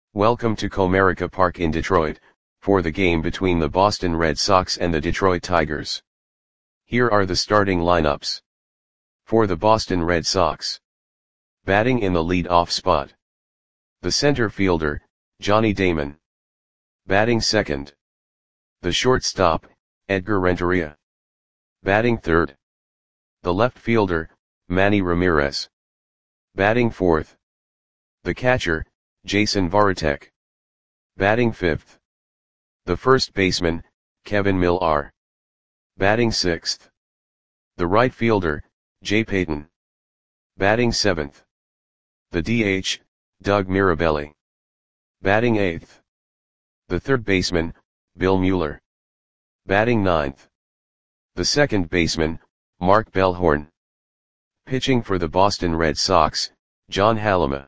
Welcome to Comerica Park in Detroit, for the game between the Boston Red Sox and the Detroit Tigers. Here are the starting lineups. For the Boston Red Sox. Batting in the lead-off spot. The center fielder, Johnny Damon. Batting second. The shortstop, Edgar Renteria. Batting third. The left fielder, Manny Ramirez. Batting fourth. The catcher, Jason Varitek. Batting fifth. The first baseman, Kevin Millar. Batting sixth. The right fielder, Jay Payton. Batting seventh. The DH, Doug Mirabelli. Batting eighth. The third baseman, Bill Mueller. Batting ninth. The second baseman, Mark Bellhorn. Pitching for the Boston Red Sox, John Halama.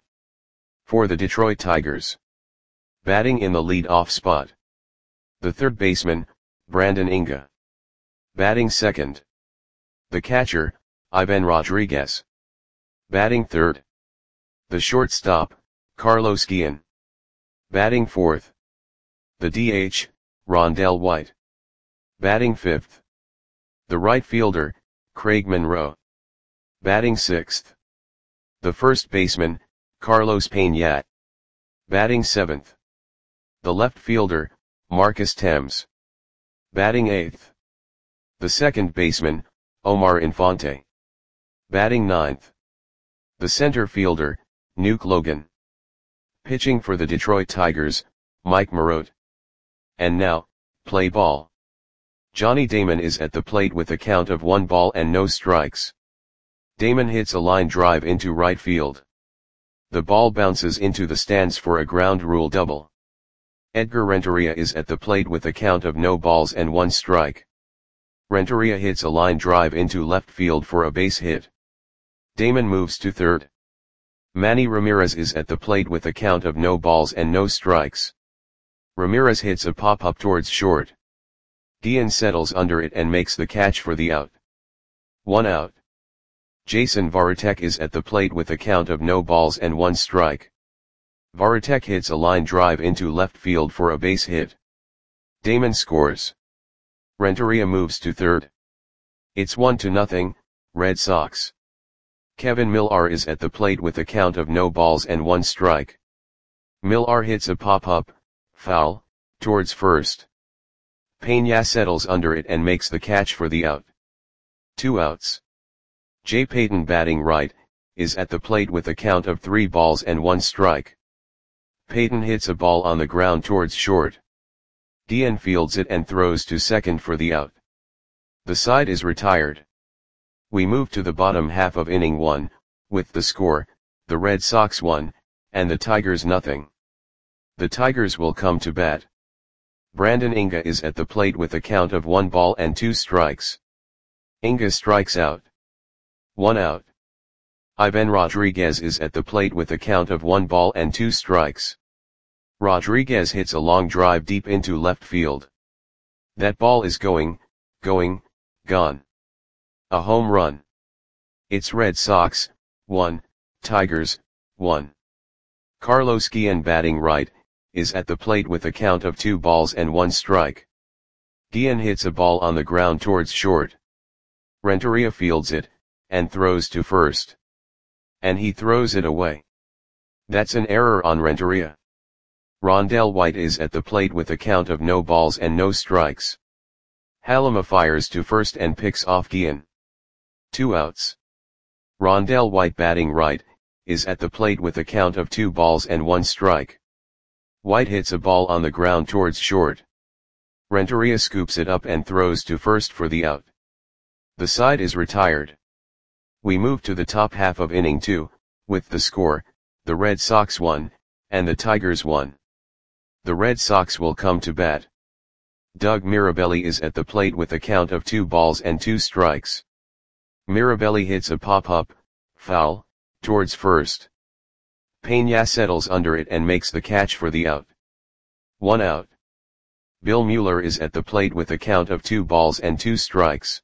For the Detroit Tigers. Batting in the lead-off spot. The third baseman, Brandon Inga. Batting second. The catcher, Ivan Rodriguez. Batting third. The shortstop, Carlos Guillen. Batting fourth. The DH, Rondell White. Batting fifth. The right fielder, Craig Monroe. Batting sixth. The first baseman, Carlos Pena. Batting seventh. The left fielder, Marcus Thames. Batting eighth. The second baseman, Omar Infante. Batting ninth. The center fielder, Nuke Logan. Pitching for the Detroit Tigers, Mike Marotte. And now, play ball. Johnny Damon is at the plate with a count of 1 ball and no strikes. Damon hits a line drive into right field. The ball bounces into the stands for a ground rule double. Edgar Renteria is at the plate with a count of no balls and 1 strike. Renteria hits a line drive into left field for a base hit. Damon moves to third. Manny Ramirez is at the plate with a count of no balls and no strikes. Ramirez hits a pop-up towards short. Guillen settles under it and makes the catch for the out. 1 out. Jason Varitek is at the plate with a count of no balls and 1 strike. Varitek hits a line drive into left field for a base hit. Damon scores. Renteria moves to third. It's 1-0, Red Sox. Kevin Millar is at the plate with a count of no balls and 1 strike. Millar hits a pop-up, foul, towards first. Pena settles under it and makes the catch for the out. 2 outs. Jay Payton, batting right, is at the plate with a count of 3 balls and 1 strike. Payton hits a ball on the ground towards short. Guillen fields it and throws to second for the out. The side is retired. We move to the bottom half of inning 1, with the score, the Red Sox 1, and the Tigers 0. The Tigers will come to bat. Brandon Inga is at the plate with a count of 1 ball and 2 strikes. Inga strikes out. 1 out. Ivan Rodriguez is at the plate with a count of 1 ball and 2 strikes. Rodriguez hits a long drive deep into left field. That ball is gone. A home run. It's Red Sox 1, Tigers 1. Carlos Guillen, batting right, is at the plate with a count of 2 balls and 1 strike. Guillen hits a ball on the ground towards short. Renteria fields it, and throws to first. And he throws it away. That's an error on Renteria. Rondell White is at the plate with a count of no balls and no strikes. Halama fires to first and picks off Guillen. 2 outs. Rondell White, batting right, is at the plate with a count of 2 balls and 1 strike. White hits a ball on the ground towards short. Renteria scoops it up and throws to first for the out. The side is retired. We move to the top half of inning 2, with the score, the Red Sox 1, and the Tigers 1. The Red Sox will come to bat. Doug Mirabelli is at the plate with a count of 2 balls and 2 strikes. Mirabelli hits a pop-up, foul, towards first. Pena settles under it and makes the catch for the out. 1 out. Bill Mueller is at the plate with a count of 2 balls and 2 strikes.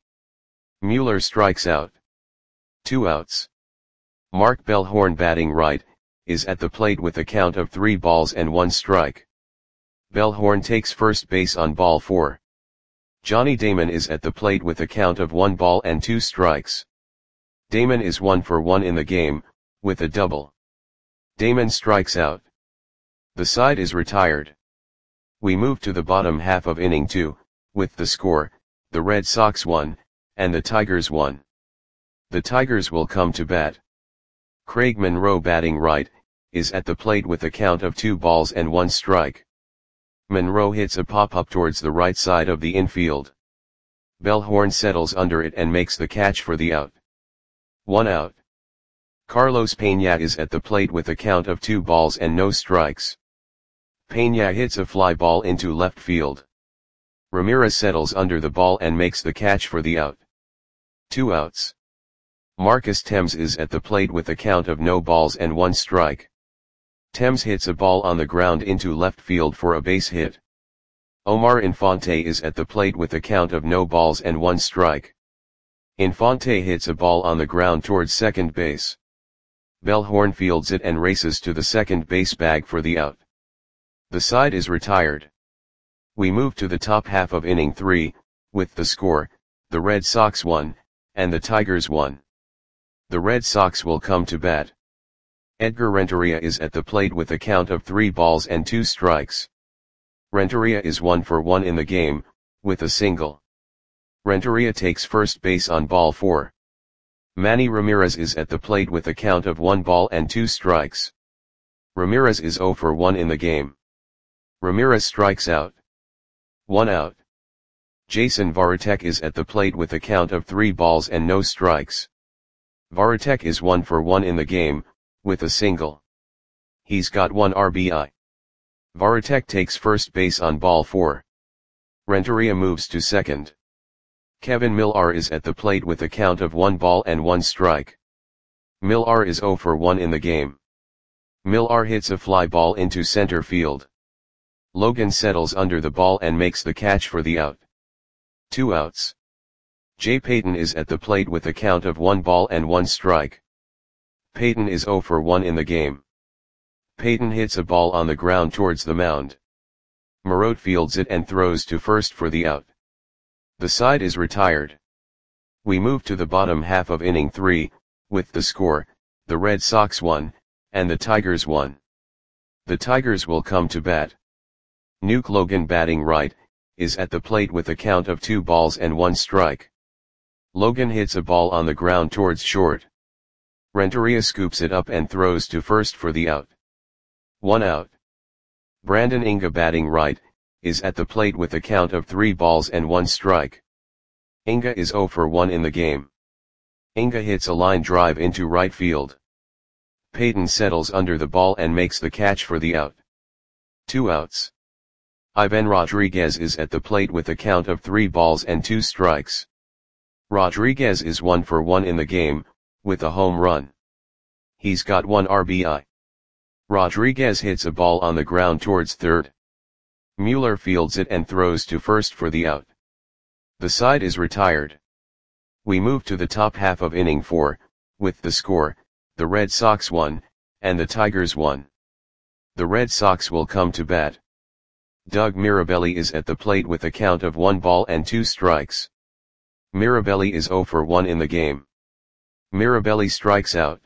Mueller strikes out. 2 outs. Mark Bellhorn, batting right, is at the plate with a count of 3 balls and 1 strike. Bellhorn takes first base on ball 4. Johnny Damon is at the plate with a count of 1 ball and 2 strikes. Damon is 1 for 1 in the game, with a double. Damon strikes out. The side is retired. We move to the bottom half of inning 2, with the score, the Red Sox 1, and the Tigers 1. The Tigers will come to bat. Craig Monroe, batting right, is at the plate with a count of 2 balls and 1 strike. Monroe hits a pop-up towards the right side of the infield. Bellhorn settles under it and makes the catch for the out. 1 out. Carlos Peña is at the plate with a count of 2 balls and no strikes. Peña hits a fly ball into left field. Ramirez settles under the ball and makes the catch for the out. 2 outs. Marcus Thames is at the plate with a count of no balls and 1 strike. Thames hits a ball on the ground into left field for a base hit. Omar Infante is at the plate with a count of no balls and 1 strike. Infante hits a ball on the ground towards second base. Bellhorn fields it and races to the second base bag for the out. The side is retired. We move to the top half of inning 3, with the score, the Red Sox 1, and the Tigers 1. The Red Sox will come to bat. Edgar Renteria is at the plate with a count of 3 balls and 2 strikes. Renteria is 1 for 1 in the game, with a single. Renteria takes first base on ball 4. Manny Ramirez is at the plate with a count of 1 ball and 2 strikes. Ramirez is 0 for 1 in the game. Ramirez strikes out. 1 out. Jason Varitek is at the plate with a count of 3 balls and no strikes. Varitek is 1 for 1 in the game, with a single. He's got 1 RBI. Varitek takes first base on ball 4. Renteria moves to second. Kevin Millar is at the plate with a count of 1 ball and 1 strike. Millar is 0 for 1 in the game. Millar hits a fly ball into center field. Logan settles under the ball and makes the catch for the out. 2 outs. Jay Payton is at the plate with a count of 1 ball and 1 strike. Payton is 0 for 1 in the game. Payton hits a ball on the ground towards the mound. Moreau fields it and throws to first for the out. The side is retired. We move to the bottom half of inning 3, with the score, the Red Sox 1, and the Tigers 1. The Tigers will come to bat. Nuke Logan, batting right, is at the plate with a count of 2 balls and 1 strike. Logan hits a ball on the ground towards short. Renteria scoops it up and throws to first for the out. 1 out. Brandon Inga, batting right, is at the plate with a count of 3 balls and 1 strike. Inga is 0 for 1 in the game. Inga hits a line drive into right field. Payton settles under the ball and makes the catch for the out. 2 outs. Ivan Rodriguez is at the plate with a count of 3 balls and 2 strikes. Rodriguez is 1 for 1 in the game, with a home run. He's got 1 RBI. Rodriguez hits a ball on the ground towards third. Mueller fields it and throws to first for the out. The side is retired. We move to the top half of inning 4, with the score, the Red Sox 1, and the Tigers 1. The Red Sox will come to bat. Doug Mirabelli is at the plate with a count of 1 ball and 2 strikes. Mirabelli is 0 for 1 in the game. Mirabelli strikes out.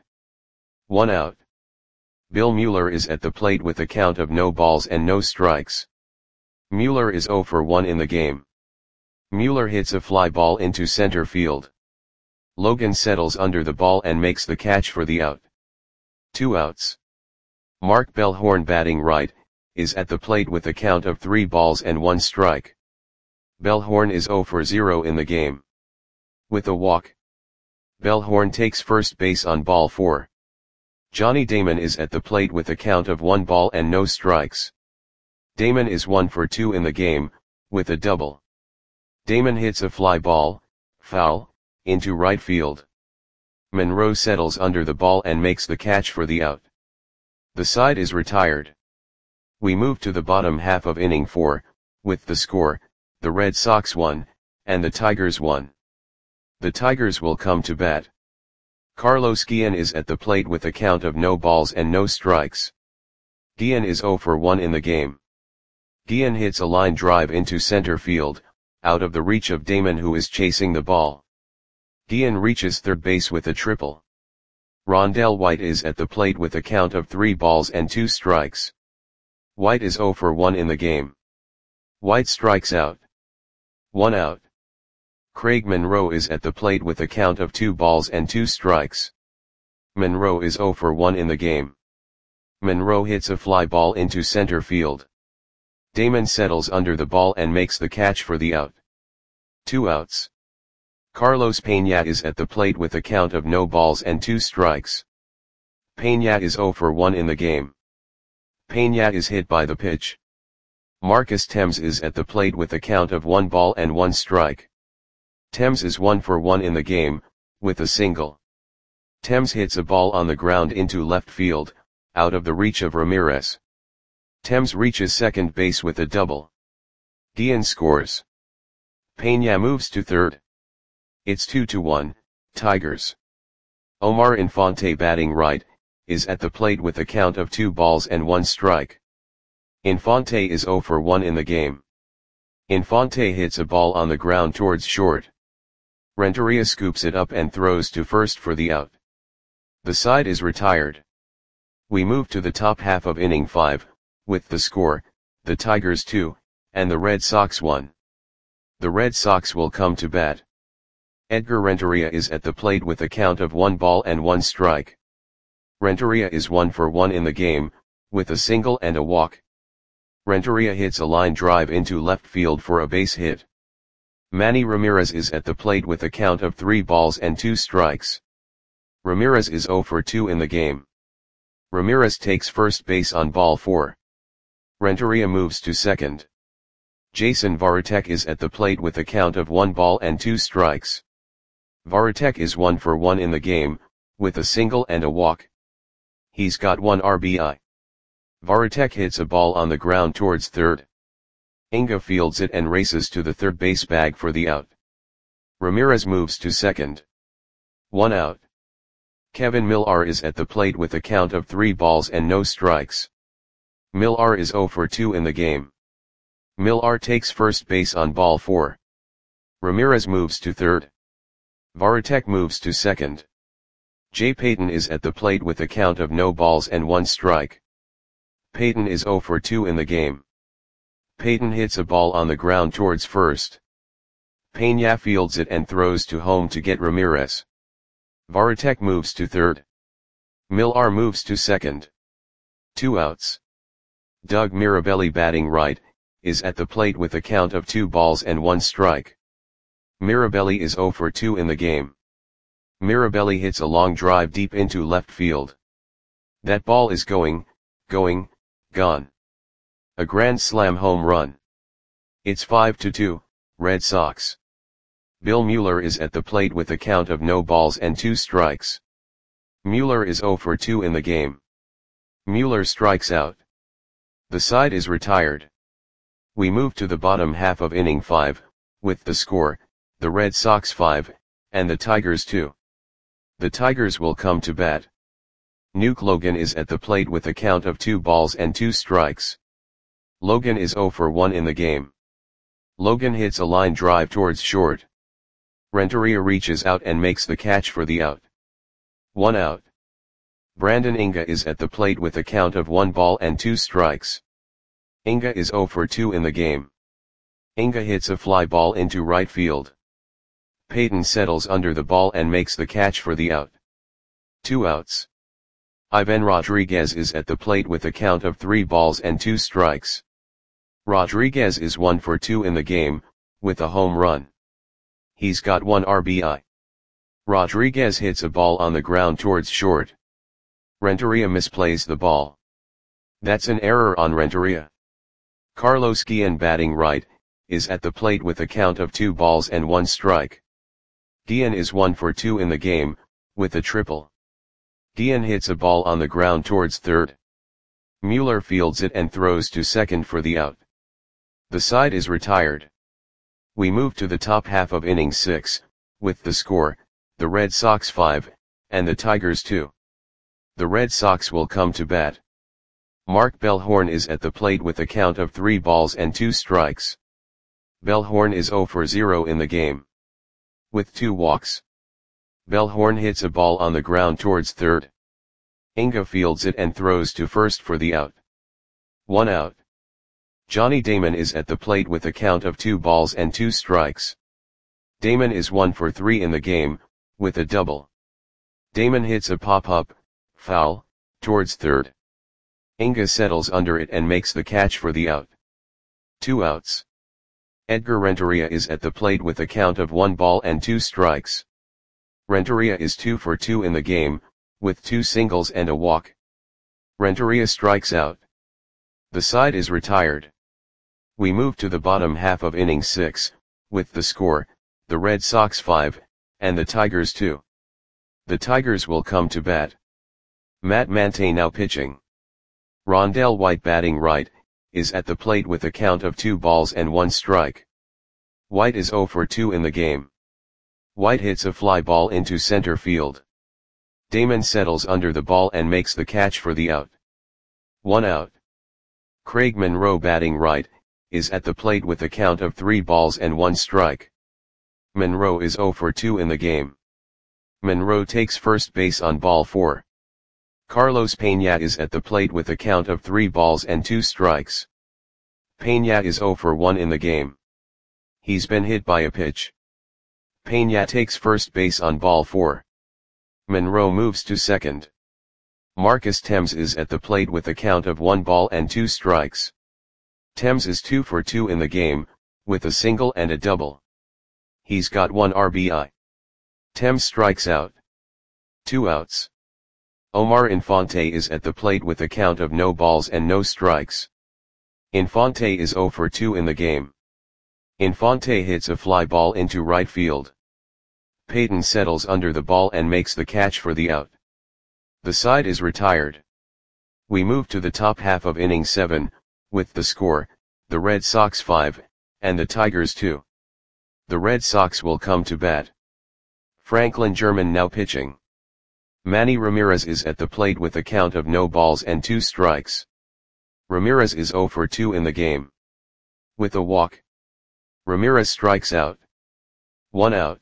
1 out. Bill Mueller is at the plate with a count of no balls and no strikes. Mueller is 0 for 1 in the game. Mueller hits a fly ball into center field. Logan settles under the ball and makes the catch for the out. 2 outs. Mark Bellhorn, batting right, is at the plate with a count of 3 balls and 1 strike. Bellhorn is 0 for 0 in the game. With a walk. Bellhorn takes first base on ball 4. Johnny Damon is at the plate with a count of 1 ball and no strikes. Damon is 1 for 2 in the game, with a double. Damon hits a fly ball, foul, into right field. Monroe settles under the ball and makes the catch for the out. The side is retired. We move to the bottom half of inning 4, with the score, the Red Sox 1, and the Tigers 1. The Tigers will come to bat. Carlos Guillen is at the plate with a count of no balls and no strikes. Guillen is 0 for 1 in the game. Guillen hits a line drive into center field, out of the reach of Damon, who is chasing the ball. Guillen reaches third base with a triple. Rondell White is at the plate with a count of 3 balls and 2 strikes. White is 0 for 1 in the game. White strikes out. 1 out. Craig Monroe is at the plate with a count of 2 balls and 2 strikes. Monroe is 0 for 1 in the game. Monroe hits a fly ball into center field. Damon settles under the ball and makes the catch for the out. 2 outs. Carlos Peña is at the plate with a count of no balls and 2 strikes. Peña is 0 for 1 in the game. Peña is hit by the pitch. Marcus Thames is at the plate with a count of 1 ball and 1 strike. Thames is 1 for 1 in the game, with a single. Thames hits a ball on the ground into left field, out of the reach of Ramirez. Thames reaches second base with a double. Guillen scores. Peña moves to third. It's 2-1, Tigers. Omar Infante, batting right, is at the plate with a count of 2 balls and 1 strike. Infante is 0 for 1 in the game. Infante hits a ball on the ground towards short. Renteria scoops it up and throws to first for the out. The side is retired. We move to the top half of inning 5, with the score, the Tigers 2, and the Red Sox 1. The Red Sox will come to bat. Edgar Renteria is at the plate with a count of 1 ball and 1 strike. Renteria is 1 for 1 in the game, with a single and a walk. Renteria hits a line drive into left field for a base hit. Manny Ramirez is at the plate with a count of 3 balls and 2 strikes. Ramirez is 0 for 2 in the game. Ramirez takes first base on ball 4. Renteria moves to second. Jason Varitek is at the plate with a count of 1 ball and 2 strikes. Varitek is 1 for 1 in the game, with a single and a walk. He's got 1 RBI. Varitek hits a ball on the ground towards third. Inga fields it and races to the third base bag for the out. Ramirez moves to second. 1 out. Kevin Millar is at the plate with a count of 3 balls and no strikes. Millar is 0 for 2 in the game. Millar takes first base on ball 4. Ramirez moves to third. Varitek moves to second. Jay Payton is at the plate with a count of no balls and 1 strike. Payton is 0 for 2 in the game. Payton hits a ball on the ground towards first. Peña fields it and throws to home to get Ramirez. Varitek moves to third. Millar moves to second. 2 outs. Doug Mirabelli, batting right, is at the plate with a count of 2 balls and 1 strike. Mirabelli is 0 for 2 in the game. Mirabelli hits a long drive deep into left field. That ball is gone. A grand slam home run. It's 5-2, Red Sox. Bill Mueller is at the plate with a count of no balls and 2 strikes. Mueller is 0 for 2 in the game. Mueller strikes out. The side is retired. We move to the bottom half of inning 5, with the score, the Red Sox 5, and the Tigers 2. The Tigers will come to bat. Nuke Logan is at the plate with a count of 2 balls and 2 strikes. Logan is 0 for 1 in the game. Logan hits a line drive towards short. Renteria reaches out and makes the catch for the out. 1 out. Brandon Inga is at the plate with a count of 1 ball and 2 strikes. Inga is 0 for 2 in the game. Inga hits a fly ball into right field. Payton settles under the ball and makes the catch for the out. 2 outs. Ivan Rodriguez is at the plate with a count of 3 balls and 2 strikes. Rodriguez is 1 for 2 in the game, with a home run. He's got 1 RBI. Rodriguez hits a ball on the ground towards short. Renteria misplays the ball. That's an error on Renteria. Carlos Guillen, batting right, is at the plate with a count of 2 balls and 1 strike. Guillen is 1 for 2 in the game, with a triple. Guillen hits a ball on the ground towards third. Mueller fields it and throws to second for the out. The side is retired. We move to the top half of inning 6, with the score, the Red Sox 5, and the Tigers 2. The Red Sox will come to bat. Mark Bellhorn is at the plate with a count of 3 balls and 2 strikes. Bellhorn is 0 for 0 in the game, with 2 walks. Bellhorn hits a ball on the ground towards third. Inga fields it and throws to first for the out. 1 out. Johnny Damon is at the plate with a count of 2 balls and 2 strikes. Damon is 1 for 3 in the game, with a double. Damon hits a pop-up, foul, towards third. Inga settles under it and makes the catch for the out. 2 outs. Edgar Renteria is at the plate with a count of 1 ball and 2 strikes. Renteria is 2 for 2 in the game, with 2 singles and a walk. Renteria strikes out. The side is retired. We move to the bottom half of inning 6, with the score, the Red Sox 5, and the Tigers 2. The Tigers will come to bat. Matt Mante now pitching. Rondell White batting right, is at the plate with a count of 2 balls and 1 strike. White is 0 for 2 in the game. White hits a fly ball into center field. Damon settles under the ball and makes the catch for the out. 1 out. Craig Monroe batting right, is at the plate with a count of 3 balls and 1 strike. Monroe is 0 for 2 in the game. Monroe takes first base on ball 4. Carlos Peña is at the plate with a count of 3 balls and 2 strikes. Peña is 0 for 1 in the game. He's been hit by a pitch. Peña takes first base on ball 4. Monroe moves to second. Marcus Thames is at the plate with a count of 1 ball and 2 strikes. Thames is 2 for 2 in the game, with a single and a double. He's got 1 RBI. Thames strikes out. 2 outs. Omar Infante is at the plate with a count of no balls and no strikes. Infante is 0 for 2 in the game. Infante hits a fly ball into right field. Payton settles under the ball and makes the catch for the out. The side is retired. We move to the top half of inning 7, with the score, the Red Sox 5, and the Tigers 2. The Red Sox will come to bat. Franklin German now pitching. Manny Ramirez is at the plate with a count of no balls and 2 strikes. Ramirez is 0 for 2 in the game, with a walk. Ramirez strikes out. 1 out.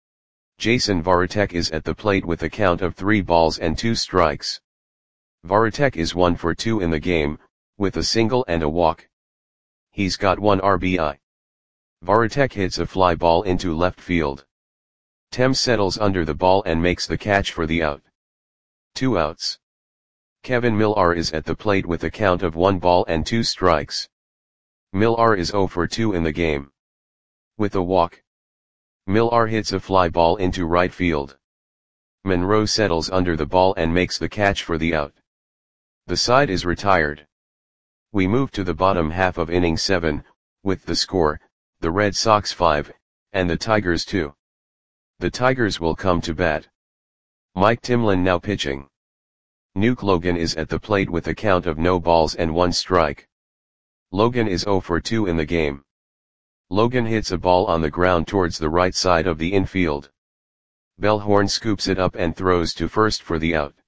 Jason Varitek is at the plate with a count of 3 balls and 2 strikes. Varitek is 1 for 2 in the game, with a single and a walk. He's got 1 RBI. Varitek hits a fly ball into left field. Thames settles under the ball and makes the catch for the out. 2 outs. Kevin Millar is at the plate with a count of 1 ball and 2 strikes. Millar is 0 for 2 in the game, with a walk. Millar hits a fly ball into right field. Monroe settles under the ball and makes the catch for the out. The side is retired. We move to the bottom half of inning 7, with the score, the Red Sox 5, and the Tigers 2. The Tigers will come to bat. Mike Timlin now pitching. Nuke Logan is at the plate with a count of no balls and 1 strike. Logan is 0 for 2 in the game. Logan hits a ball on the ground towards the right side of the infield. Bellhorn scoops it up and throws to first for the out.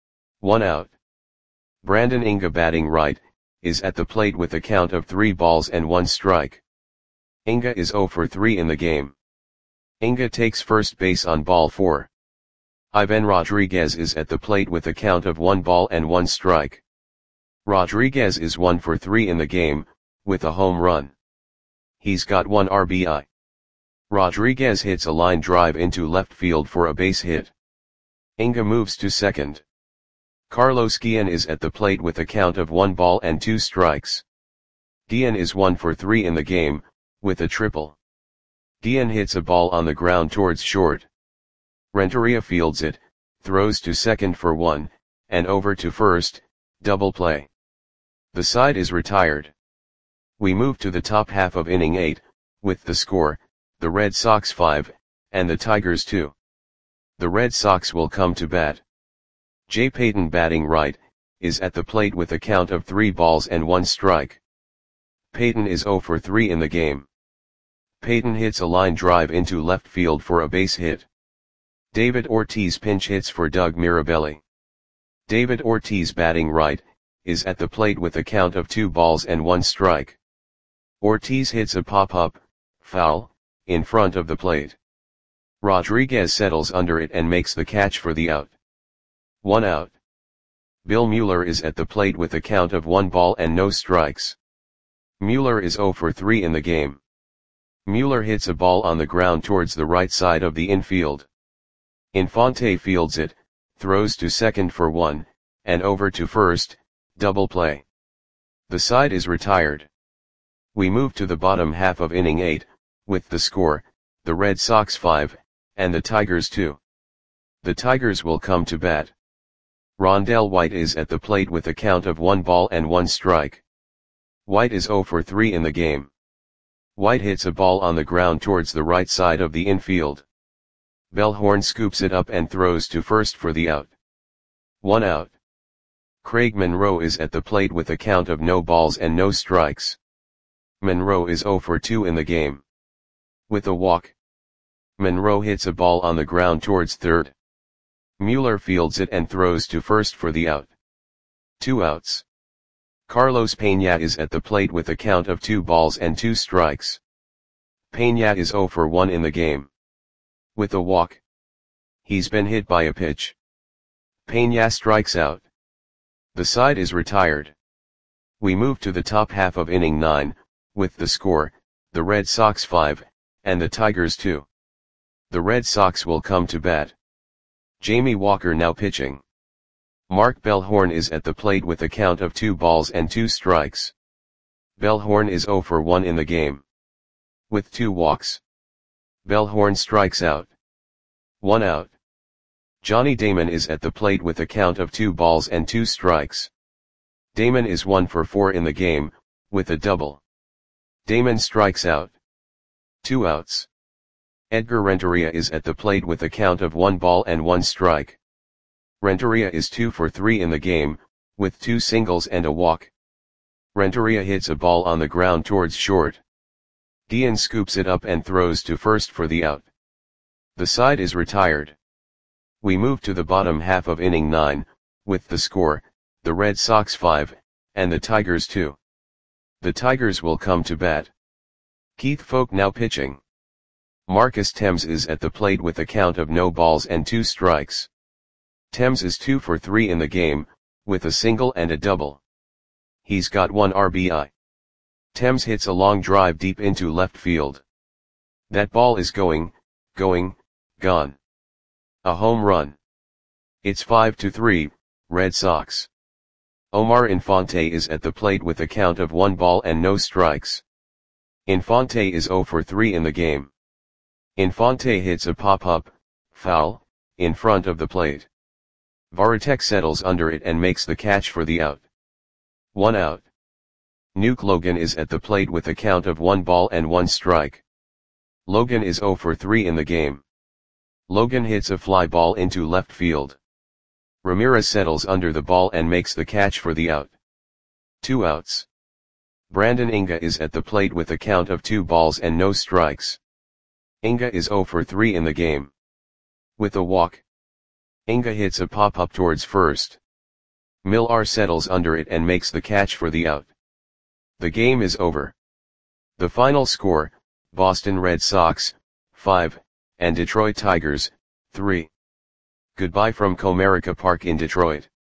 1 out. Brandon Inga batting right, is at the plate with a count of 3 balls and 1 strike. Inga is 0 for 3 in the game. Inga takes first base on ball 4. Ivan Rodriguez is at the plate with a count of 1 ball and 1 strike. Rodriguez is 1 for 3 in the game, with a home run. He's got 1 RBI. Rodriguez hits a line drive into left field for a base hit. Inga moves to second. Carlos Guillen is at the plate with a count of 1 ball and 2 strikes. Guillen is 1 for 3 in the game, with a triple. Guillen hits a ball on the ground towards short. Renteria fields it, throws to second for 1, and over to first, double play. The side is retired. We move to the top half of inning 8, with the score, the Red Sox 5, and the Tigers 2. The Red Sox will come to bat. Jay Payton batting right, is at the plate with a count of 3 balls and 1 strike. Payton is 0 for 3 in the game. Payton hits a line drive into left field for a base hit. David Ortiz pinch hits for Doug Mirabelli. David Ortiz batting right, is at the plate with a count of 2 balls and 1 strike. Ortiz hits a pop-up, foul, in front of the plate. Rodriguez settles under it and makes the catch for the out. 1 out. Bill Mueller is at the plate with a count of 1 ball and no strikes. Mueller is 0 for 3 in the game. Mueller hits a ball on the ground towards the right side of the infield. Infante fields it, throws to second for 1, and over to first, double play. The side is retired. We move to the bottom half of inning 8, with the score, the Red Sox 5, and the Tigers 2. The Tigers will come to bat. Rondell White is at the plate with a count of 1 ball and 1 strike. White is 0 for 3 in the game. White hits a ball on the ground towards the right side of the infield. Bellhorn scoops it up and throws to first for the out. 1 out. Craig Monroe is at the plate with a count of no balls and no strikes. Monroe is 0 for 2 in the game. With a walk, Monroe hits a ball on the ground towards third. Mueller fields it and throws to first for the out. 2 outs. Carlos Peña is at the plate with a count of 2 balls and 2 strikes. Peña is 0 for 1 in the game. With a walk, he's been hit by a pitch. Peña strikes out. The side is retired. We move to the top half of inning 9, with the score, the Red Sox 5, and the Tigers 2. The Red Sox will come to bat. Jamie Walker now pitching. Mark Bellhorn is at the plate with a count of 2 balls and 2 strikes. Bellhorn is 0 for 1 in the game. With 2 walks, Bellhorn strikes out. 1 out. Johnny Damon is at the plate with a count of 2 balls and 2 strikes. Damon is 1 for 4 in the game, with a double. Damon strikes out. 2 outs. Edgar Renteria is at the plate with a count of 1 ball and 1 strike. Renteria is 2 for 3 in the game, with 2 singles and a walk. Renteria hits a ball on the ground towards short. Guillen scoops it up and throws to first for the out. The side is retired. We move to the bottom half of inning 9, with the score, the Red Sox 5, and the Tigers 2. The Tigers will come to bat. Keith Foulke now pitching. Marcus Thames is at the plate with a count of no balls and 2 strikes. Thames is 2 for 3 in the game, with a single and a double. He's got 1 RBI. Thames hits a long drive deep into left field. That ball is gone. A home run. It's 5-3, Red Sox. Omar Infante is at the plate with a count of 1 ball and no strikes. Infante is 0 for 3 in the game. Infante hits a pop-up, foul, in front of the plate. Varitek settles under it and makes the catch for the out. 1 out. Nuke Logan is at the plate with a count of 1 ball and 1 strike. Logan is 0 for 3 in the game. Logan hits a fly ball into left field. Ramirez settles under the ball and makes the catch for the out. 2 outs. Brandon Inga is at the plate with a count of 2 balls and no strikes. Inga is 0 for 3 in the game. With a walk, Inga hits a pop-up towards first. Millar settles under it and makes the catch for the out. The game is over. The final score, Boston Red Sox, 5, and Detroit Tigers, 3. Goodbye from Comerica Park in Detroit.